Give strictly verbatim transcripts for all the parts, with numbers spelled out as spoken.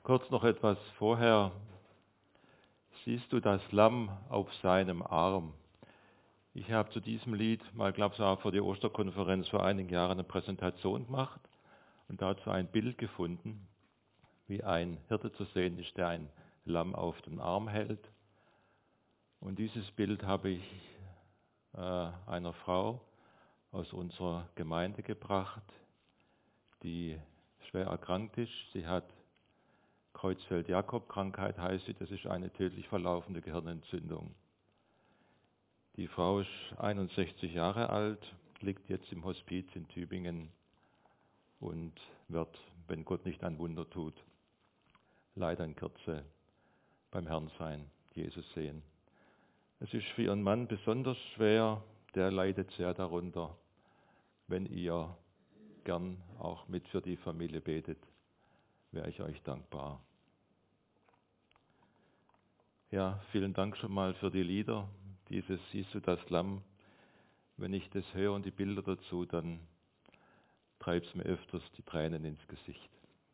Kurz noch etwas vorher. Siehst du das Lamm auf seinem Arm? Ich habe zu diesem Lied mal, glaube ich, auch vor der Osterkonferenz vor einigen Jahren eine Präsentation gemacht und dazu ein Bild gefunden, wie ein Hirte zu sehen ist, der ein Lamm auf den Arm hält. Und dieses Bild habe ich äh, einer Frau aus unserer Gemeinde gebracht, die schwer erkrankt ist. Sie hat Creutzfeldt-Jakob-Krankheit, heißt sie, das ist eine tödlich verlaufende Gehirnentzündung. Die Frau ist einundsechzig Jahre alt, liegt jetzt im Hospiz in Tübingen und wird, wenn Gott nicht ein Wunder tut, leider in Kürze beim Herrn sein, Jesus sehen. Es ist für ihren Mann besonders schwer, der leidet sehr darunter. Wenn ihr gern auch mit für die Familie betet, wäre ich euch dankbar. Ja, vielen Dank schon mal für die Lieder. Dieses Siehst du das Lamm? Wenn ich das höre und die Bilder dazu, dann treibt es mir öfters die Tränen ins Gesicht.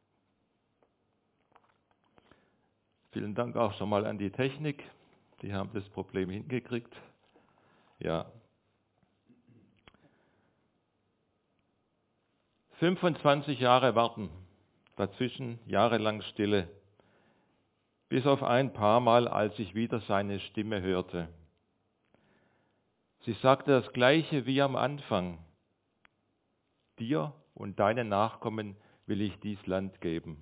Vielen Dank auch schon mal an die Technik. Die haben das Problem hingekriegt. Ja. fünfundzwanzig Jahre warten, dazwischen jahrelang Stille, bis auf ein paar Mal, als ich wieder seine Stimme hörte. Sie sagte das Gleiche wie am Anfang. Dir und deinen Nachkommen will ich dies Land geben.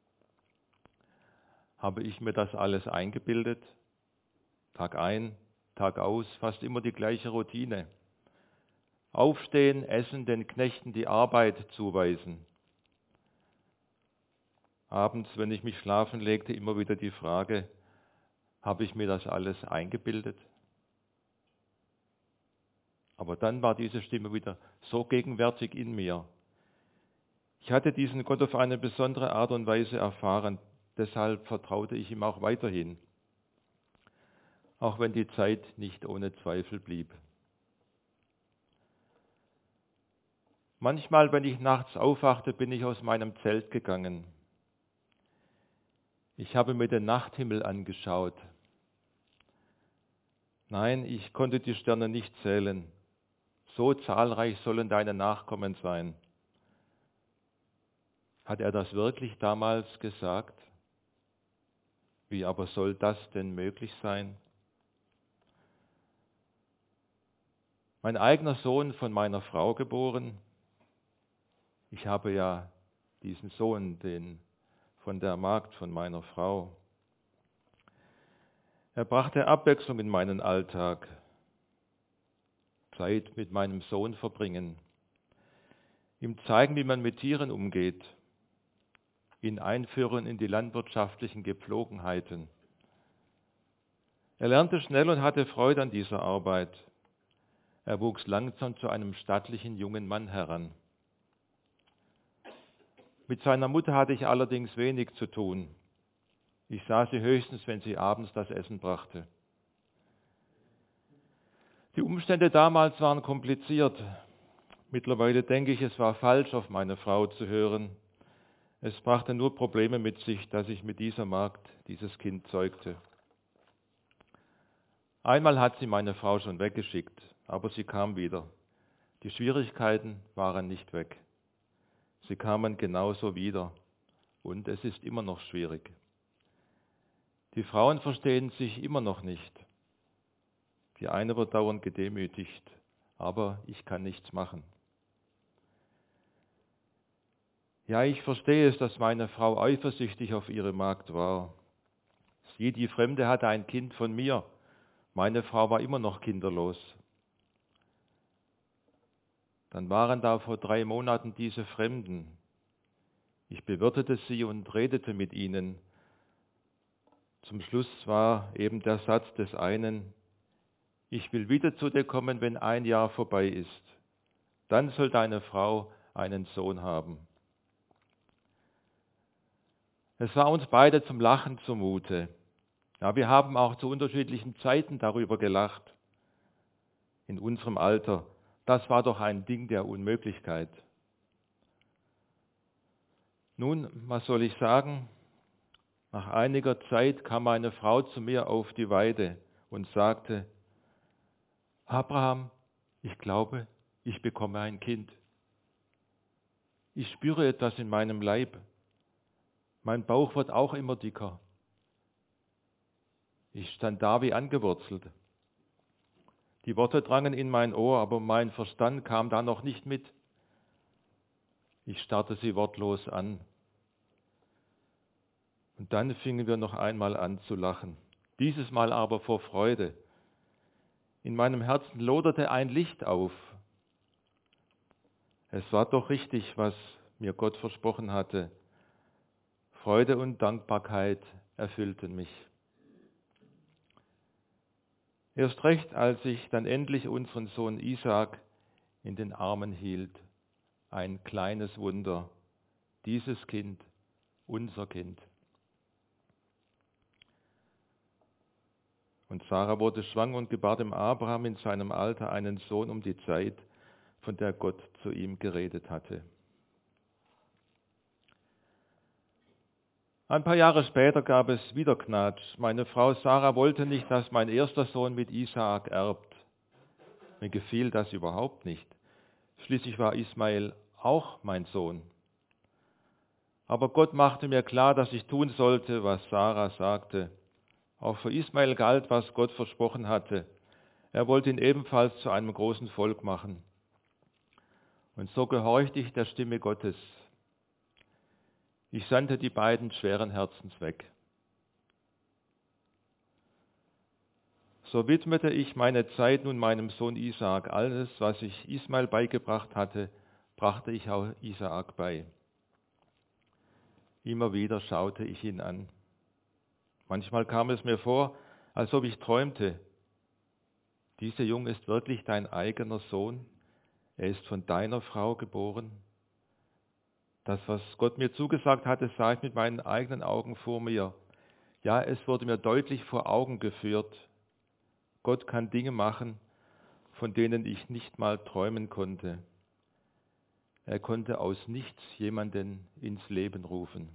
Habe ich mir das alles eingebildet? Tag ein, Tag aus, fast immer die gleiche Routine. Aufstehen, essen, den Knechten die Arbeit zuweisen. Abends, wenn ich mich schlafen legte, immer wieder die Frage, habe ich mir das alles eingebildet? Aber dann war diese Stimme wieder so gegenwärtig in mir. Ich hatte diesen Gott auf eine besondere Art und Weise erfahren, deshalb vertraute ich ihm auch weiterhin, auch wenn die Zeit nicht ohne Zweifel blieb. Manchmal, wenn ich nachts aufwachte, bin ich aus meinem Zelt gegangen. Ich habe mir den Nachthimmel angeschaut. Nein, ich konnte die Sterne nicht zählen. So zahlreich sollen deine Nachkommen sein. Hat er das wirklich damals gesagt? Wie aber soll das denn möglich sein? Mein eigener Sohn von meiner Frau geboren. Ich habe ja diesen Sohn, den von der Magd von meiner Frau. Er brachte Abwechslung in meinen Alltag. Zeit mit meinem Sohn verbringen. Ihm zeigen, wie man mit Tieren umgeht. Ihn einführen in die landwirtschaftlichen Gepflogenheiten. Er lernte schnell und hatte Freude an dieser Arbeit. Er wuchs langsam zu einem stattlichen jungen Mann heran. Mit seiner Mutter hatte ich allerdings wenig zu tun. Ich sah sie höchstens, wenn sie abends das Essen brachte. Die Umstände damals waren kompliziert. Mittlerweile denke ich, es war falsch, auf meine Frau zu hören. Es brachte nur Probleme mit sich, dass ich mit dieser Magd dieses Kind zeugte. Einmal hat sie meine Frau schon weggeschickt, aber sie kam wieder. Die Schwierigkeiten waren nicht weg. Sie kamen genauso wieder und es ist immer noch schwierig. Die Frauen verstehen sich immer noch nicht. Die eine wird dauernd gedemütigt, aber ich kann nichts machen. Ja, ich verstehe es, dass meine Frau eifersüchtig auf ihre Magd war. Sie, die Fremde, hatte ein Kind von mir. Meine Frau war immer noch kinderlos. Dann waren da vor drei Monaten diese Fremden. Ich bewirtete sie und redete mit ihnen. Zum Schluss war eben der Satz des einen, ich will wieder zu dir kommen, wenn ein Jahr vorbei ist. Dann soll deine Frau einen Sohn haben. Es war uns beide zum Lachen zumute. Ja, wir haben auch zu unterschiedlichen Zeiten darüber gelacht. In unserem Alter. Das war doch ein Ding der Unmöglichkeit. Nun, was soll ich sagen? Nach einiger Zeit kam meine Frau zu mir auf die Weide und sagte, Abraham, ich glaube, ich bekomme ein Kind. Ich spüre etwas in meinem Leib. Mein Bauch wird auch immer dicker. Ich stand da wie angewurzelt. Die Worte drangen in mein Ohr, aber mein Verstand kam da noch nicht mit. Ich starrte sie wortlos an. Und dann fingen wir noch einmal an zu lachen. Dieses Mal aber vor Freude. In meinem Herzen loderte ein Licht auf. Es war doch richtig, was mir Gott versprochen hatte. Freude und Dankbarkeit erfüllten mich. Erst recht, als ich dann endlich unseren Sohn Isaak in den Armen hielt. Ein kleines Wunder. Dieses Kind, unser Kind. Und Sarah wurde schwanger und gebar dem Abraham in seinem Alter einen Sohn um die Zeit, von der Gott zu ihm geredet hatte. Ein paar Jahre später gab es wieder Knatsch. Meine Frau Sarah wollte nicht, dass mein erster Sohn mit Isaak erbt. Mir gefiel das überhaupt nicht. Schließlich war Ismael auch mein Sohn. Aber Gott machte mir klar, dass ich tun sollte, was Sarah sagte. Auch für Ismael galt, was Gott versprochen hatte. Er wollte ihn ebenfalls zu einem großen Volk machen. Und so gehorchte ich der Stimme Gottes. Ich sandte die beiden schweren Herzens weg. So widmete ich meine Zeit nun meinem Sohn Isaak. Alles, was ich Ismael beigebracht hatte, brachte ich auch Isaak bei. Immer wieder schaute ich ihn an. Manchmal kam es mir vor, als ob ich träumte. Dieser Junge ist wirklich dein eigener Sohn. Er ist von deiner Frau geboren. Das, was Gott mir zugesagt hatte, sah ich mit meinen eigenen Augen vor mir. Ja, es wurde mir deutlich vor Augen geführt. Gott kann Dinge machen, von denen ich nicht mal träumen konnte. Er konnte aus nichts jemanden ins Leben rufen.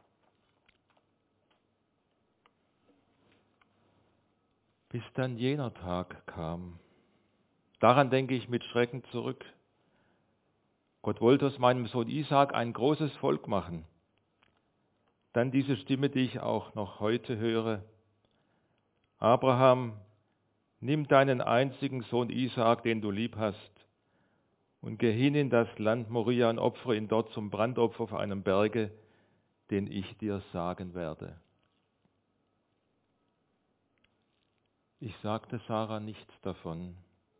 Bis dann jener Tag kam. Daran denke ich mit Schrecken zurück. Gott wollte aus meinem Sohn Isaak ein großes Volk machen. Dann diese Stimme, die ich auch noch heute höre. Abraham, nimm deinen einzigen Sohn Isaak, den du lieb hast, und geh hin in das Land Moria und opfere ihn dort zum Brandopfer auf einem Berge, den ich dir sagen werde. Ich sagte Sarah nichts davon.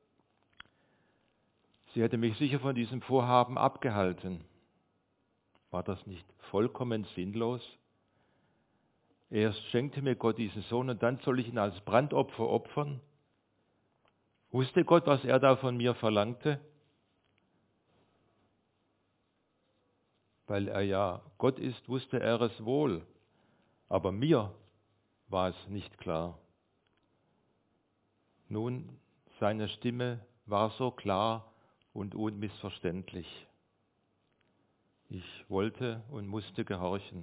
Sie hätte mich sicher von diesem Vorhaben abgehalten. War das nicht vollkommen sinnlos? Erst schenkte mir Gott diesen Sohn und dann soll ich ihn als Brandopfer opfern? Wusste Gott, was er da von mir verlangte? Weil er ja Gott ist, wusste er es wohl, aber mir war es nicht klar. Nun, seine Stimme war so klar und unmissverständlich. Ich wollte und musste gehorchen.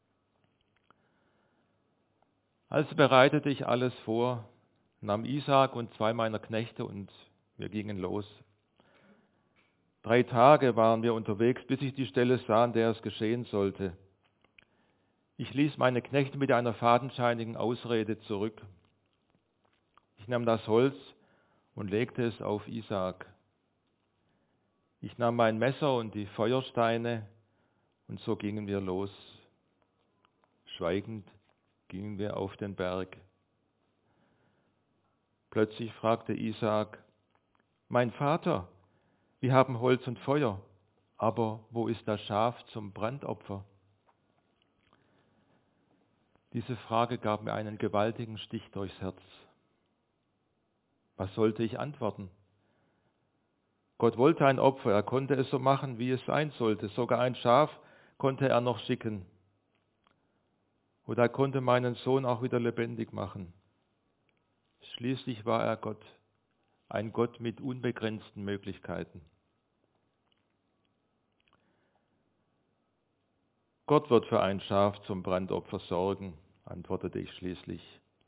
Also bereitete ich alles vor, nahm Isaak und zwei meiner Knechte und wir gingen los. Drei Tage waren wir unterwegs, bis ich die Stelle sah, an der es geschehen sollte. Ich ließ meine Knechte mit einer fadenscheinigen Ausrede zurück. Ich nahm das Holz und legte es auf Isaak. Ich nahm mein Messer und die Feuersteine und so gingen wir los. Schweigend gingen wir auf den Berg. Plötzlich fragte Isaak, mein Vater, wir haben Holz und Feuer, aber wo ist das Schaf zum Brandopfer? Diese Frage gab mir einen gewaltigen Stich durchs Herz. Was sollte ich antworten? Gott wollte ein Opfer, er konnte es so machen, wie es sein sollte. Sogar ein Schaf konnte er noch schicken. Und er konnte meinen Sohn auch wieder lebendig machen. Schließlich war er Gott, ein Gott mit unbegrenzten Möglichkeiten. Gott wird für ein Schaf zum Brandopfer sorgen, antwortete ich schließlich.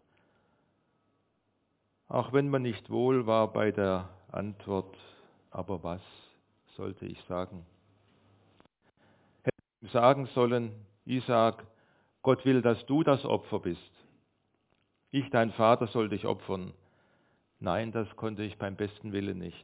Auch wenn man nicht wohl war bei der Antwort, aber was sollte ich sagen? Hätte ich ihm sagen sollen, Isaak, Gott will, dass du das Opfer bist. Ich, dein Vater, soll dich opfern. Nein, das konnte ich beim besten Willen nicht.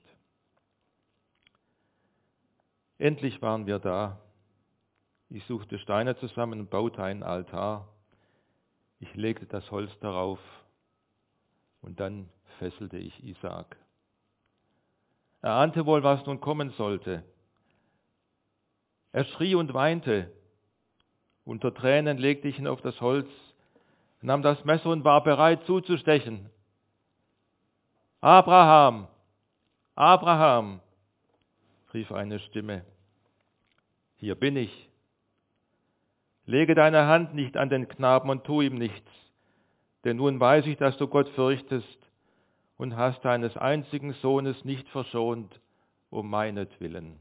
Endlich waren wir da. Ich suchte Steine zusammen und baute einen Altar. Ich legte das Holz darauf und dann fesselte ich Isaak. Er ahnte wohl, was nun kommen sollte. Er schrie und weinte. Unter Tränen legte ich ihn auf das Holz, nahm das Messer und war bereit zuzustechen. Abraham, Abraham, rief eine Stimme. Hier bin ich. Lege deine Hand nicht an den Knaben und tu ihm nichts, denn nun weiß ich, dass du Gott fürchtest und hast deines einzigen Sohnes nicht verschont, um meinetwillen.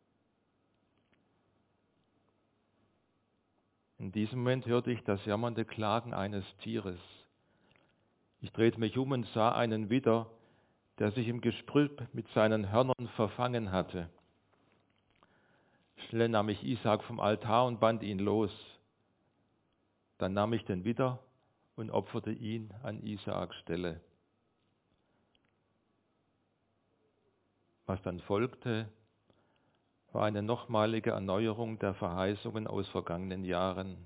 In diesem Moment hörte ich das jammernde Klagen eines Tieres. Ich drehte mich um und sah einen Widder, der sich im Gestrüpp mit seinen Hörnern verfangen hatte. Schnell nahm ich Isaak vom Altar und band ihn los. Dann nahm ich den Widder und opferte ihn an Isaaks Stelle. Was dann folgte, war eine nochmalige Erneuerung der Verheißungen aus vergangenen Jahren.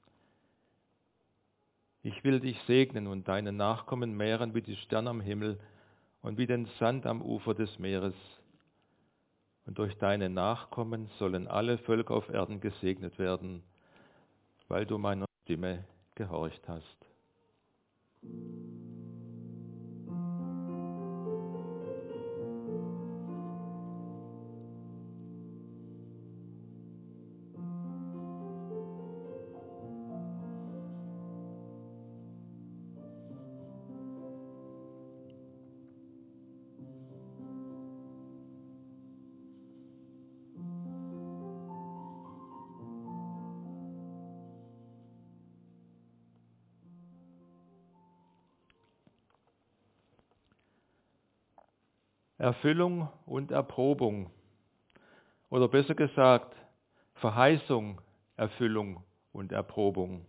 Ich will dich segnen und deine Nachkommen mehren wie die Sterne am Himmel und wie den Sand am Ufer des Meeres. Und durch deine Nachkommen sollen alle Völker auf Erden gesegnet werden, weil du meiner Stimme gehorcht hast. Erfüllung und Erprobung, oder besser gesagt, Verheißung, Erfüllung und Erprobung.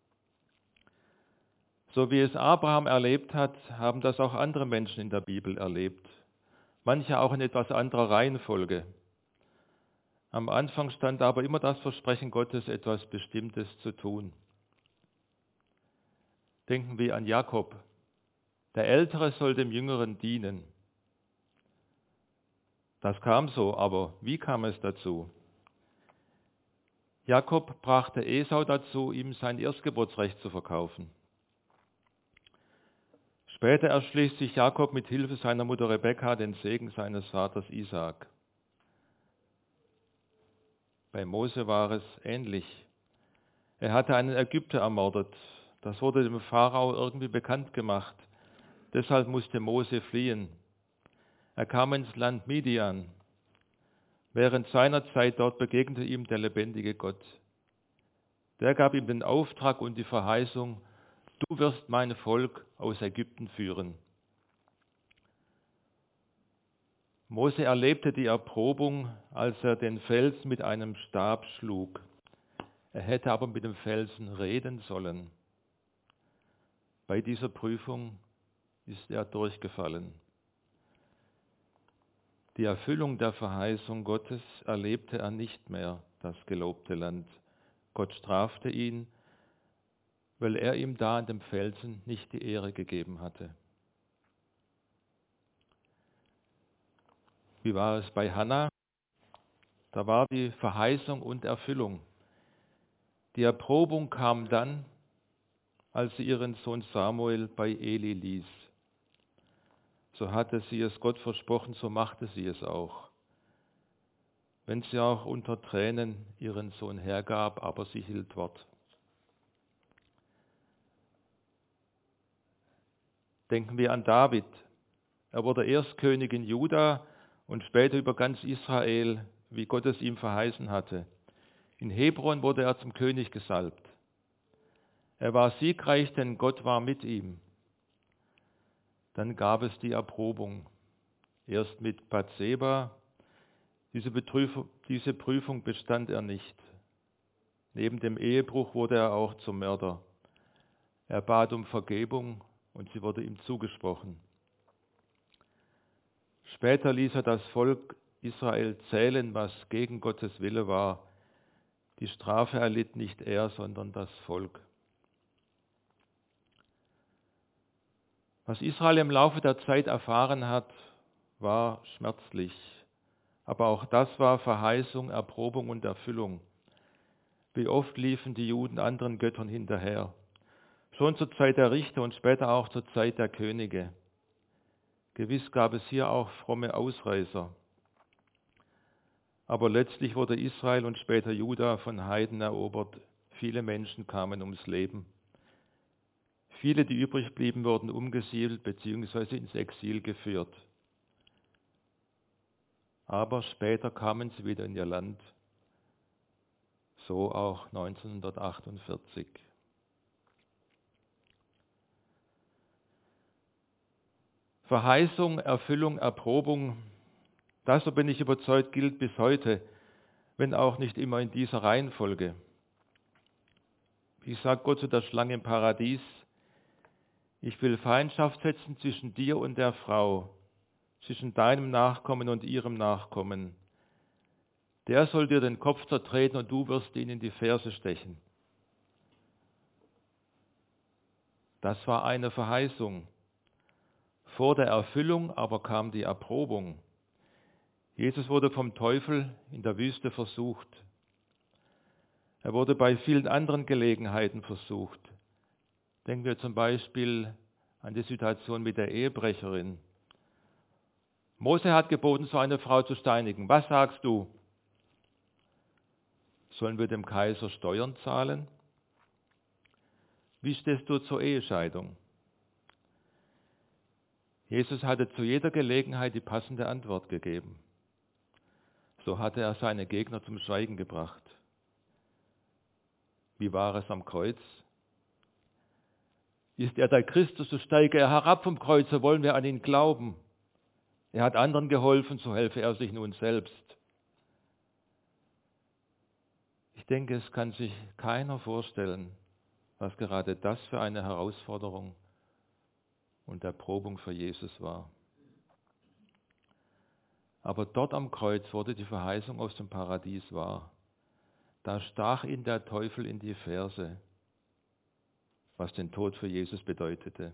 So wie es Abraham erlebt hat, haben das auch andere Menschen in der Bibel erlebt, manche auch in etwas anderer Reihenfolge. Am Anfang stand aber immer das Versprechen Gottes, etwas Bestimmtes zu tun. Denken wir an Jakob. Der Ältere soll dem Jüngeren dienen. Das kam so, aber wie kam es dazu? Jakob brachte Esau dazu, ihm sein Erstgeburtsrecht zu verkaufen. Später erschließt sich Jakob mit Hilfe seiner Mutter Rebekka den Segen seines Vaters Isaak. Bei Mose war es ähnlich. Er hatte einen Ägypter ermordet. Das wurde dem Pharao irgendwie bekannt gemacht. Deshalb musste Mose fliehen. Er kam ins Land Midian. Während seiner Zeit dort begegnete ihm der lebendige Gott. Der gab ihm den Auftrag und die Verheißung, du wirst mein Volk aus Ägypten führen. Mose erlebte die Erprobung, als er den Felsen mit einem Stab schlug. Er hätte aber mit dem Felsen reden sollen. Bei dieser Prüfung ist er durchgefallen. Die Erfüllung der Verheißung Gottes erlebte er nicht mehr, das gelobte Land. Gott strafte ihn, weil er ihm da an dem Felsen nicht die Ehre gegeben hatte. Wie war es bei Hannah? Da war die Verheißung und Erfüllung. Die Erprobung kam dann, als sie ihren Sohn Samuel bei Eli ließ. So hatte sie es Gott versprochen, so machte sie es auch. Wenn sie auch unter Tränen ihren Sohn hergab, aber sie hielt Wort. Denken wir an David. Er wurde erst König in Juda und später über ganz Israel, wie Gott es ihm verheißen hatte. In Hebron wurde er zum König gesalbt. Er war siegreich, denn Gott war mit ihm. Dann gab es die Erprobung. Erst mit Bathseba. Diese, Betrüfung, diese Prüfung bestand er nicht. Neben dem Ehebruch wurde er auch zum Mörder. Er bat um Vergebung und sie wurde ihm zugesprochen. Später ließ er das Volk Israel zählen, was gegen Gottes Wille war. Die Strafe erlitt nicht er, sondern das Volk. Was Israel im Laufe der Zeit erfahren hat, war schmerzlich. Aber auch das war Verheißung, Erprobung und Erfüllung. Wie oft liefen die Juden anderen Göttern hinterher. Schon zur Zeit der Richter und später auch zur Zeit der Könige. Gewiss gab es hier auch fromme Ausreißer. Aber letztlich wurde Israel und später Juda von Heiden erobert. Viele Menschen kamen ums Leben. Viele, die übrig blieben, wurden umgesiedelt bzw. ins Exil geführt. Aber später kamen sie wieder in ihr Land. So auch neunzehnhundertachtundvierzig. Verheißung, Erfüllung, Erprobung, das, so bin ich überzeugt, gilt bis heute, wenn auch nicht immer in dieser Reihenfolge. Wie sagt Gott zu der Schlange im Paradies: Ich will Feindschaft setzen zwischen dir und der Frau, zwischen deinem Nachkommen und ihrem Nachkommen. Der soll dir den Kopf zertreten und du wirst ihn in die Ferse stechen. Das war eine Verheißung. Vor der Erfüllung aber kam die Erprobung. Jesus wurde vom Teufel in der Wüste versucht. Er wurde bei vielen anderen Gelegenheiten versucht. Denken wir zum Beispiel an die Situation mit der Ehebrecherin. Mose hat geboten, so eine Frau zu steinigen. Was sagst du? Sollen wir dem Kaiser Steuern zahlen? Wie stehst du zur Ehescheidung? Jesus hatte zu jeder Gelegenheit die passende Antwort gegeben. So hatte er seine Gegner zum Schweigen gebracht. Wie war es am Kreuz? Ist er der Christus, so steige er herab vom Kreuz, so wollen wir an ihn glauben. Er hat anderen geholfen, so helfe er sich nun selbst. Ich denke, es kann sich keiner vorstellen, was gerade das für eine Herausforderung und Erprobung für Jesus war. Aber dort am Kreuz wurde die Verheißung aus dem Paradies wahr. Da stach ihn der Teufel in die Ferse, was den Tod für Jesus bedeutete.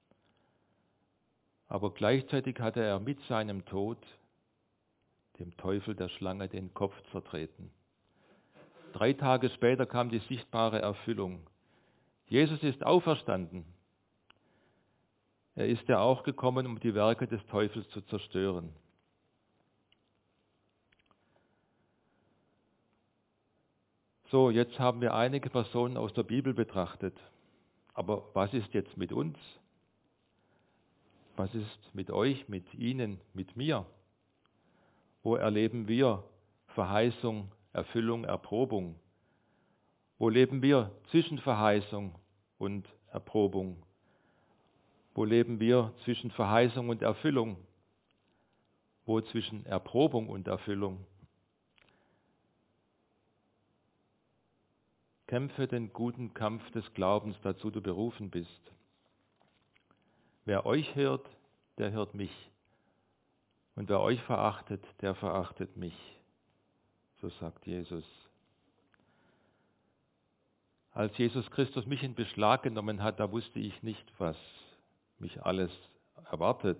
Aber gleichzeitig hatte er mit seinem Tod dem Teufel der Schlange den Kopf zertreten. Drei Tage später kam die sichtbare Erfüllung. Jesus ist auferstanden. Er ist ja auch gekommen, um die Werke des Teufels zu zerstören. So, jetzt haben wir einige Personen aus der Bibel betrachtet. Aber was ist jetzt mit uns? Was ist mit euch, mit Ihnen, mit mir? Wo erleben wir Verheißung, Erfüllung, Erprobung? Wo leben wir zwischen Verheißung und Erprobung? Wo leben wir zwischen Verheißung und Erfüllung? Wo zwischen Erprobung und Erfüllung? Kämpfe den guten Kampf des Glaubens, dazu du berufen bist. Wer euch hört, der hört mich. Und wer euch verachtet, der verachtet mich. So sagt Jesus. Als Jesus Christus mich in Beschlag genommen hat, da wusste ich nicht, was mich alles erwartet.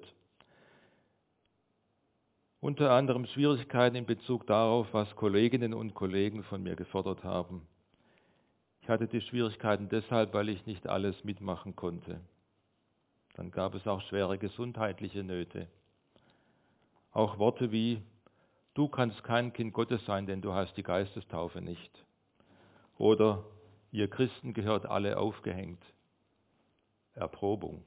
Unter anderem Schwierigkeiten in Bezug darauf, was Kolleginnen und Kollegen von mir gefordert haben. Ich hatte die Schwierigkeiten deshalb, weil ich nicht alles mitmachen konnte. Dann gab es auch schwere gesundheitliche Nöte. Auch Worte wie: Du kannst kein Kind Gottes sein, denn du hast die Geistestaufe nicht. Oder: Ihr Christen gehört alle aufgehängt. Erprobung.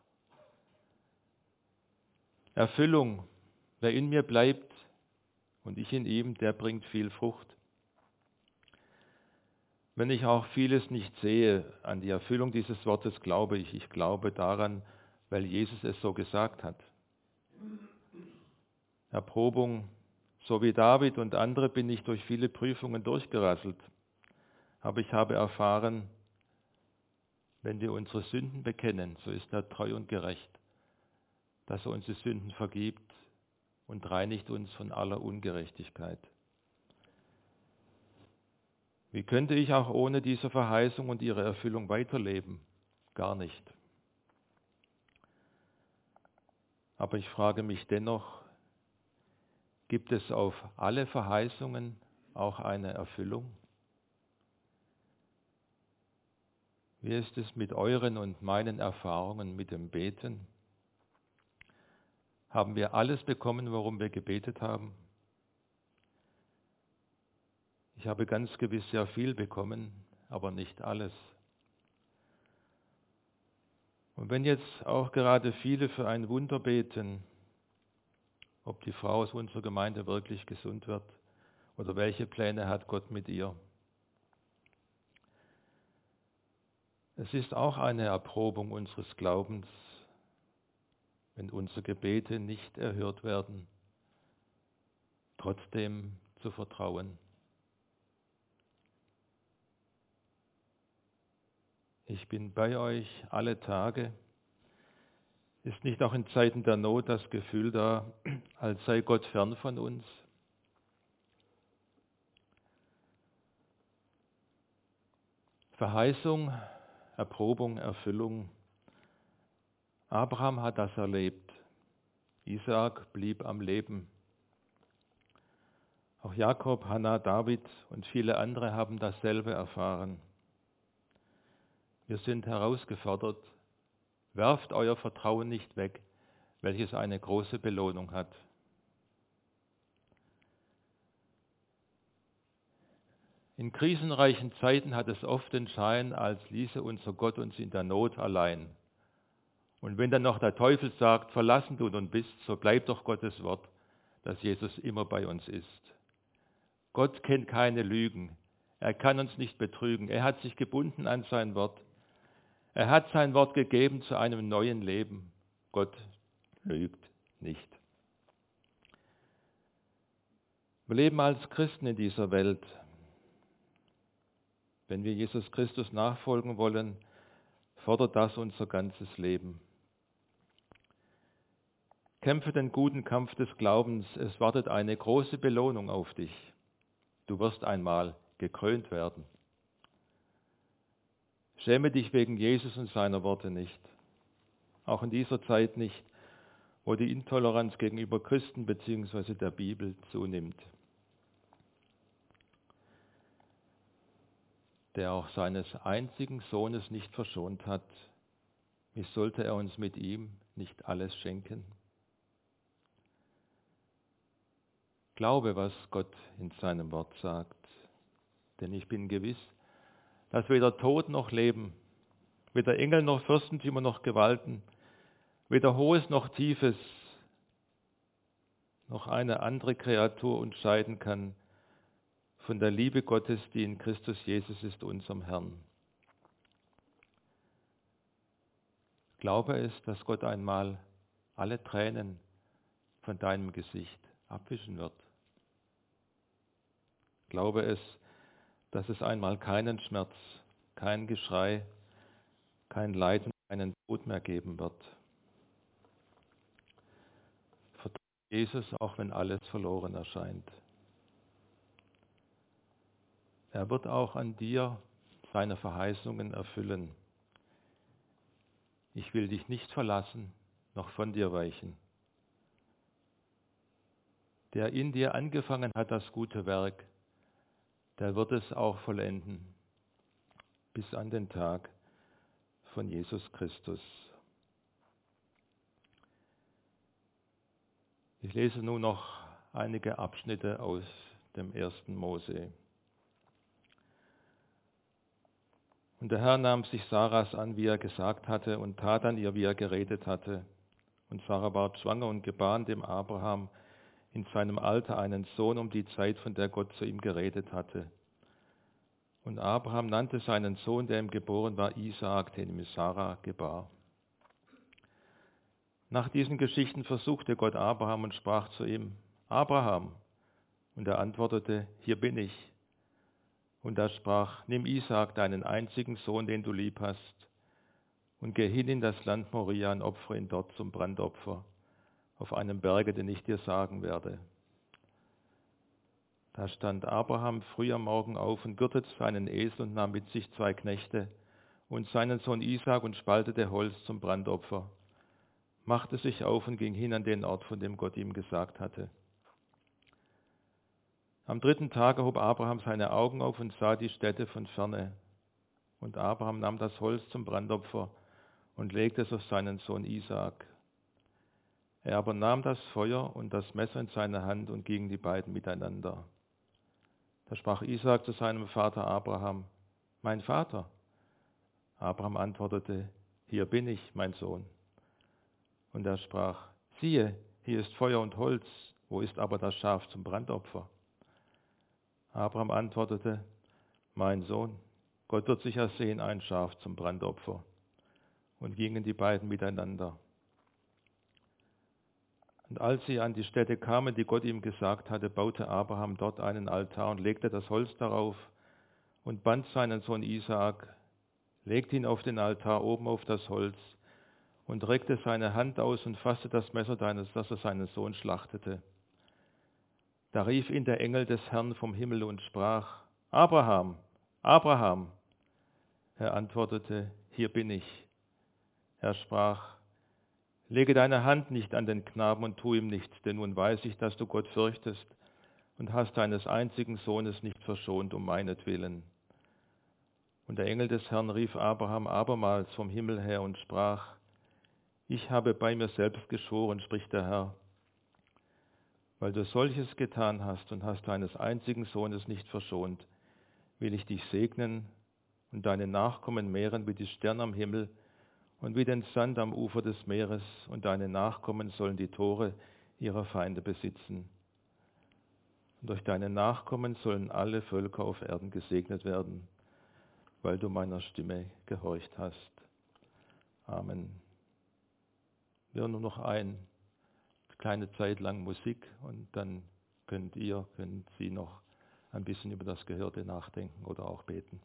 Erfüllung. Wer in mir bleibt und ich in ihm, der bringt viel Frucht. Wenn ich auch vieles nicht sehe, an die Erfüllung dieses Wortes glaube ich. Ich glaube daran, weil Jesus es so gesagt hat. Erprobung, so wie David und andere bin ich durch viele Prüfungen durchgerasselt. Aber ich habe erfahren, wenn wir unsere Sünden bekennen, so ist er treu und gerecht, dass er uns die Sünden vergibt und reinigt uns von aller Ungerechtigkeit. Wie könnte ich auch ohne diese Verheißung und ihre Erfüllung weiterleben? Gar nicht. Aber ich frage mich dennoch, gibt es auf alle Verheißungen auch eine Erfüllung? Wie ist es mit euren und meinen Erfahrungen mit dem Beten? Haben wir alles bekommen, worum wir gebetet haben? Ich habe ganz gewiss sehr viel bekommen, aber nicht alles. Und wenn jetzt auch gerade viele für ein Wunder beten, ob die Frau aus unserer Gemeinde wirklich gesund wird oder welche Pläne hat Gott mit ihr. Es ist auch eine Erprobung unseres Glaubens, wenn unsere Gebete nicht erhört werden, trotzdem zu vertrauen. Ich bin bei euch alle Tage. Ist nicht auch in Zeiten der Not das Gefühl da, als sei Gott fern von uns? Verheißung, Erprobung, Erfüllung. Abraham hat das erlebt. Isaak blieb am Leben. Auch Jakob, Hannah, David und viele andere haben dasselbe erfahren. Wir sind herausgefordert, werft euer Vertrauen nicht weg, welches eine große Belohnung hat. In krisenreichen Zeiten hat es oft den Schein, als ließe unser Gott uns in der Not allein. Und wenn dann noch der Teufel sagt, verlassen du nun bist, so bleibt doch Gottes Wort, dass Jesus immer bei uns ist. Gott kennt keine Lügen. Er kann uns nicht betrügen. Er hat sich gebunden an sein Wort. Er hat sein Wort gegeben zu einem neuen Leben. Gott lügt nicht. Wir leben als Christen in dieser Welt. Wenn wir Jesus Christus nachfolgen wollen, fordert das unser ganzes Leben. Kämpfe den guten Kampf des Glaubens, es wartet eine große Belohnung auf dich. Du wirst einmal gekrönt werden. Schäme dich wegen Jesus und seiner Worte nicht. Auch in dieser Zeit nicht, wo die Intoleranz gegenüber Christen bzw. der Bibel zunimmt. Der auch seines einzigen Sohnes nicht verschont hat, wie sollte er uns mit ihm nicht alles schenken? Glaube, was Gott in seinem Wort sagt, denn ich bin gewiss, dass weder Tod noch Leben, weder Engel noch Fürstentümer noch Gewalten, weder Hohes noch Tiefes, noch eine andere Kreatur uns scheiden kann von der Liebe Gottes, die in Christus Jesus ist, unserem Herrn. Glaube es, dass Gott einmal alle Tränen von deinem Gesicht abwischen wird. Glaube es, dass es einmal keinen Schmerz, kein Geschrei, kein Leid und keinen Tod mehr geben wird. Vertraue Jesus, auch wenn alles verloren erscheint. Er wird auch an dir seine Verheißungen erfüllen. Ich will dich nicht verlassen, noch von dir weichen. Der in dir angefangen hat das gute Werk, der wird es auch vollenden, bis an den Tag von Jesus Christus. Ich lese nun noch einige Abschnitte aus dem ersten Mose. Und der Herr nahm sich Saras an, wie er gesagt hatte, und tat an ihr, wie er geredet hatte. Und Sarah ward schwanger und gebar dem Abraham in seinem Alter einen Sohn um die Zeit, von der Gott zu ihm geredet hatte. Und Abraham nannte seinen Sohn, der ihm geboren war, Isaak, den ihm Sarah gebar. Nach diesen Geschichten versuchte Gott Abraham und sprach zu ihm: Abraham. Und er antwortete: Hier bin ich. Und er sprach: Nimm Isaak, deinen einzigen Sohn, den du lieb hast, und geh hin in das Land Moria und opfere ihn dort zum Brandopfer, auf einem Berge, den ich dir sagen werde. Da stand Abraham früh am Morgen auf und gürtete seinen Esel und nahm mit sich zwei Knechte und seinen Sohn Isaak und spaltete Holz zum Brandopfer, machte sich auf und ging hin an den Ort, von dem Gott ihm gesagt hatte. Am dritten Tage hob Abraham seine Augen auf und sah die Städte von ferne. Und Abraham nahm das Holz zum Brandopfer und legte es auf seinen Sohn Isaak. Er aber nahm das Feuer und das Messer in seine Hand und gingen die beiden miteinander. Da sprach Isaak zu seinem Vater Abraham: Mein Vater. Abraham antwortete: Hier bin ich, mein Sohn. Und er sprach: Siehe, hier ist Feuer und Holz, wo ist aber das Schaf zum Brandopfer? Abraham antwortete: Mein Sohn, Gott wird sicher sehen ein Schaf zum Brandopfer. Und gingen die beiden miteinander. Und als sie an die Stätte kamen, die Gott ihm gesagt hatte, baute Abraham dort einen Altar und legte das Holz darauf und band seinen Sohn Isaak, legte ihn auf den Altar oben auf das Holz und reckte seine Hand aus und fasste das Messer, dass er seinen Sohn schlachtete. Da rief ihn der Engel des Herrn vom Himmel und sprach: Abraham, Abraham. Er antwortete: Hier bin ich. Er sprach: Lege deine Hand nicht an den Knaben und tu ihm nichts, denn nun weiß ich, dass du Gott fürchtest und hast deines einzigen Sohnes nicht verschont um meinetwillen. Und der Engel des Herrn rief Abraham abermals vom Himmel her und sprach: Ich habe bei mir selbst geschworen, spricht der Herr, weil du solches getan hast und hast deines einzigen Sohnes nicht verschont, will ich dich segnen und deine Nachkommen mehren wie die Sterne am Himmel und wie den Sand am Ufer des Meeres, und deine Nachkommen sollen die Tore ihrer Feinde besitzen. Und durch deine Nachkommen sollen alle Völker auf Erden gesegnet werden, weil du meiner Stimme gehorcht hast. Amen. Wir hören nur noch eine kleine Zeit lang Musik und dann könnt ihr, können Sie noch ein bisschen über das Gehörte nachdenken oder auch beten.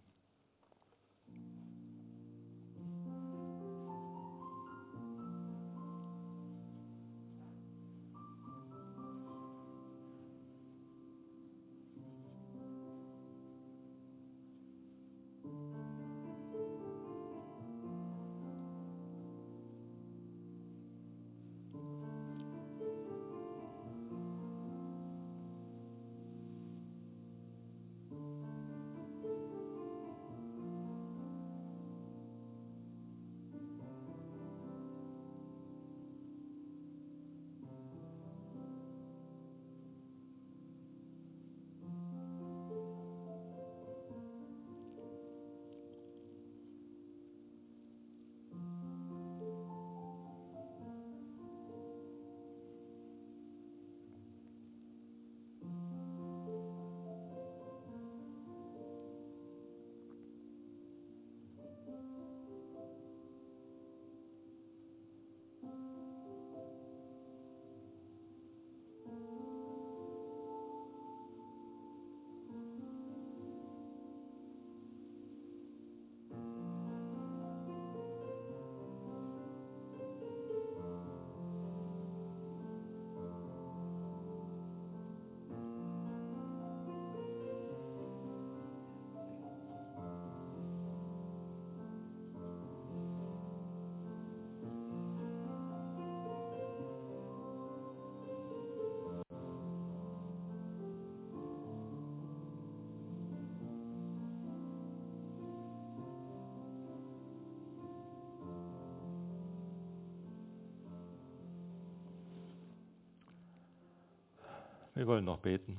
Wir wollen noch beten.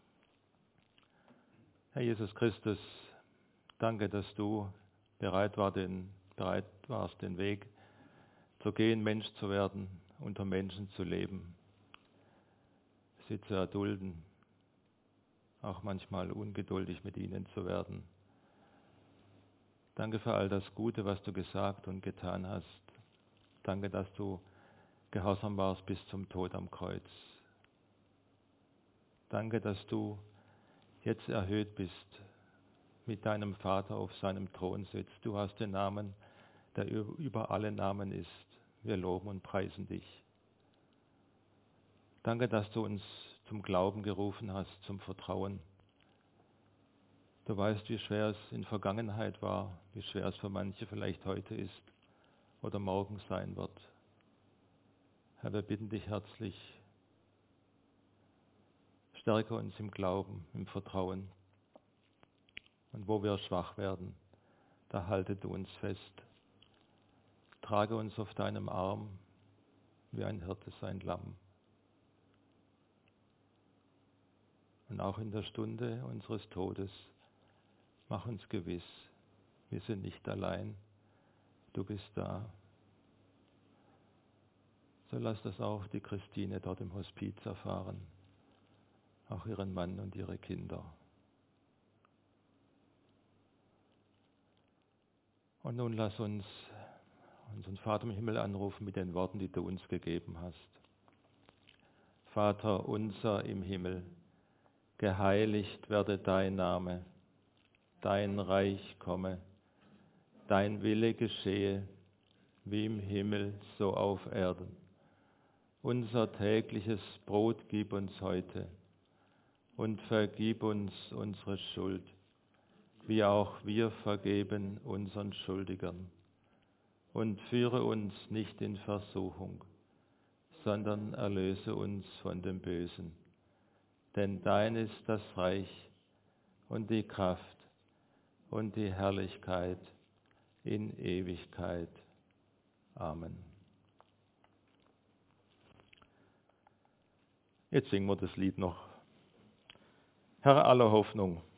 Herr Jesus Christus, danke, dass du bereit, war, den, bereit warst, den Weg zu gehen, Mensch zu werden, unter Menschen zu leben, sie zu erdulden, auch manchmal ungeduldig mit ihnen zu werden, Danke für all das Gute, was du gesagt und getan hast. Danke, dass du gehorsam warst bis zum Tod am Kreuz. Danke, dass du jetzt erhöht bist, mit deinem Vater auf seinem Thron sitzt. Du hast den Namen, der über alle Namen ist. Wir loben und preisen dich. Danke, dass du uns zum Glauben gerufen hast, zum Vertrauen. Du weißt, wie schwer es in Vergangenheit war, wie schwer es für manche vielleicht heute ist oder morgen sein wird. Herr, wir bitten dich herzlich, stärke uns im Glauben, im Vertrauen. Und wo wir schwach werden, da halte du uns fest. Trage uns auf deinem Arm, wie ein Hirte sein Lamm. Und auch in der Stunde unseres Todes, mach uns gewiss, wir sind nicht allein, du bist da. So lass das auch die Christine dort im Hospiz erfahren, auch ihren Mann und ihre Kinder. Und nun lass uns unseren Vater im Himmel anrufen mit den Worten, die du uns gegeben hast. Vater unser im Himmel, geheiligt werde dein Name, dein Reich komme, dein Wille geschehe, wie im Himmel, so auf Erden. Unser tägliches Brot gib uns heute und vergib uns unsere Schuld, wie auch wir vergeben unseren Schuldigern. Und führe uns nicht in Versuchung, sondern erlöse uns von dem Bösen. Denn dein ist das Reich und die Kraft und die Herrlichkeit in Ewigkeit. Amen. Jetzt singen wir das Lied noch. Herr aller Hoffnung,